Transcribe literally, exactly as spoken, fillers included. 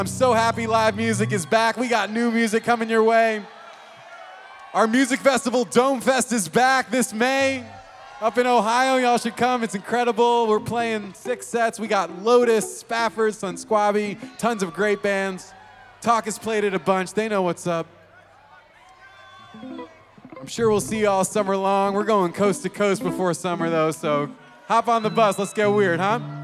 I'm so happy live music is back. We got new music coming your way. Our music festival, Dome Fest, is back this May. Up in Ohio, y'all should come. It's incredible. We're playing six sets. We got Lotus, Spafford, Sunsquabi, tons of great bands. Talk has played it a bunch. They know what's up. I'm sure we'll see you all summer long. We're going coast to coast before summer, though, so hop on the bus. Let's get weird, huh?